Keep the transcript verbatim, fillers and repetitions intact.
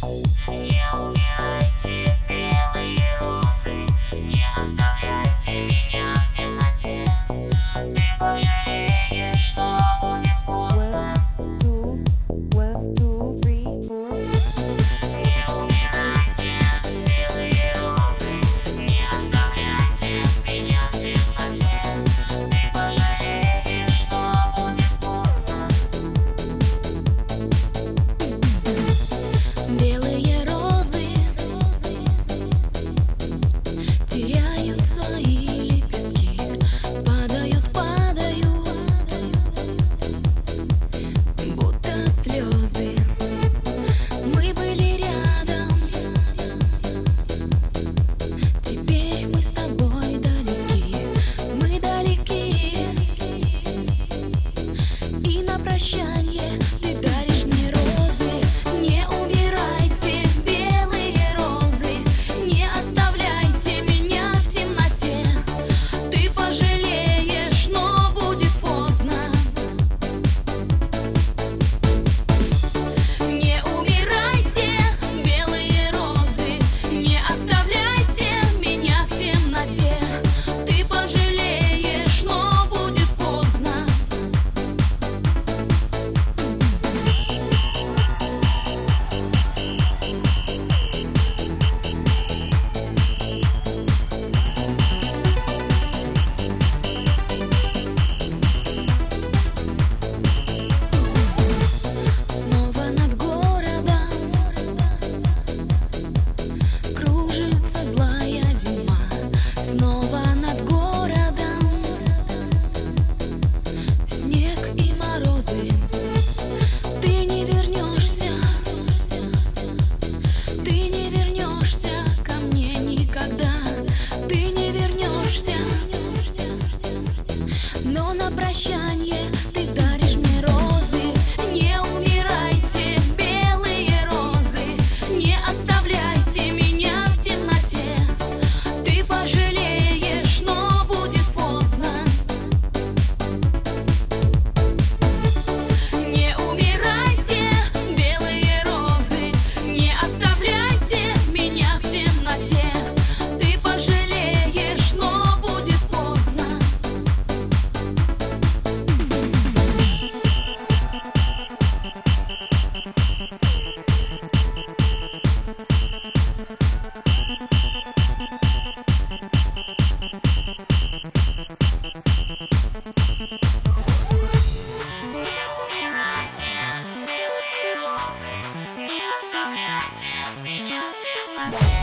Белые розы теряют свои лепестки, падают, падают, будто слезы. Мы были рядом, теперь мы с тобой далеки, мы далеки. И на прощанье ты даришь мне розы. Не умирайте, белые розы, не оставляйте меня в темноте. Ты пожалеешь, но будет поздно. Не умирайте, белые розы, не оставляйте меня в темноте. Ты пожалеешь, но будет поздно. Снова над городом кружится злая зима. Снова над городом снег и морозы. Ты не вернешься, ты не вернешься ко мне никогда. Ты не вернешься, но на прощанье ты даришь мне розы. Не умирайте, белые розы, не оставляйте меня в темноте. Ты пожалеешь, но будет поздно. Не умирайте, белые розы, не оставляйте меня в темноте. Ты пожалеешь, но будет поздно. Yeah.